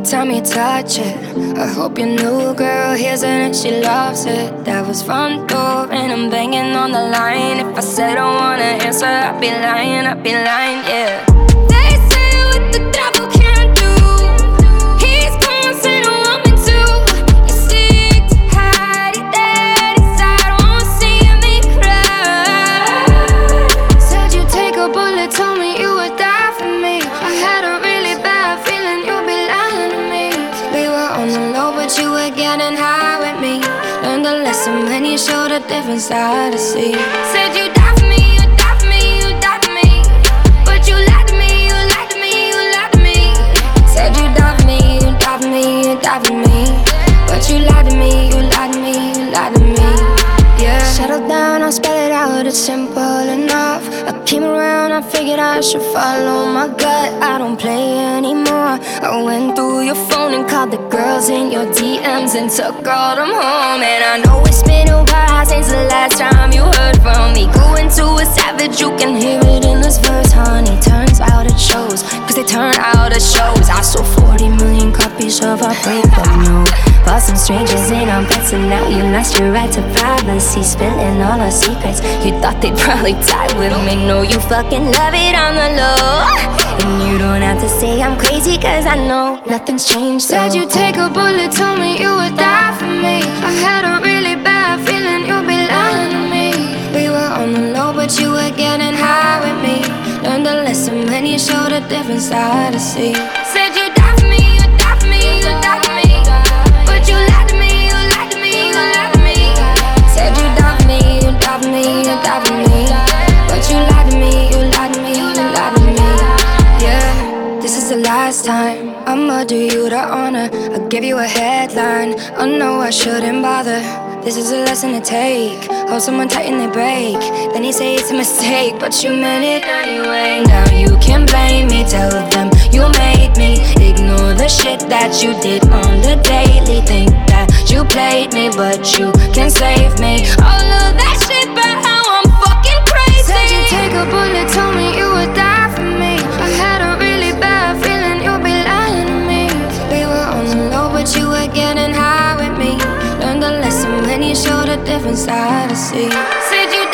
time you touch it, I hope your new girl hears it and she loves it. That was front door and I'm banging on the line. If I said I wanna answer, I'd be lying, yeah. They say what the devil can't do, he's causing a woman too. You seek to hide it dead inside, won't see me cry. Said you'd take a bullet, told me you would die for me. I had a really bad feeling you'd be lying to me. We were on the low, but you were getting high with me. Learned a lesson when you showed a different side to see. Said you die for me, you die for me, you die for me, but you lied to me, you lied to me, you lied to me. Said you die for me, you die for me, you die for me, but you lied to me, you lied to me, you lied to me. Yeah. Settle down, I'll spell it out, it's simple enough. I came around, I figured I should follow my gut. I don't play anymore. I went through your phone and called the girls in your DMs and took all them home. And I know it's been a while since the last time you heard from me. Going to a savage, you can hear it in this verse, honey. Turns out it shows, cause they turn out it shows. I sold 40 million copies of our breakup, no. Bought some strangers in our beds and now you lost your right to privacy. Spilling all our secrets, you thought they'd probably die with me. No, you fucking love it on the low. And you don't have to say I'm crazy, cause I know nothing's changed. Said you'd take a bullet, told me you would die for me. I had a really bad feeling you'd be lying to me. We were on the low, but you were getting high with me. Learned a lesson when you showed a different side to see. Said you die for me, you die for me, you die for me, but you lied to me, you lied to me, you lied to me. Said you die for me, you die for me, you die for me, but you lied to me, you lied to me, you lied to me. Yeah, this is the last time I'ma do you the honor. I'll give you a headline. Oh no, I shouldn't bother. This is a lesson to take. Hold someone tight and they break, then you say it's a mistake, but you meant it anyway. Now you can blame me, tell them you made me. Ignore the shit that you did on the daily. Think that you played me, but you can save me. All of that shit, but how I'm fucking crazy. Said you'd take a bullet, told me you would die for me. I had a really bad feeling you'd be lying to me. We were on the low, but you were getting high with me. Learned a lesson when you showed a different side to see. Said you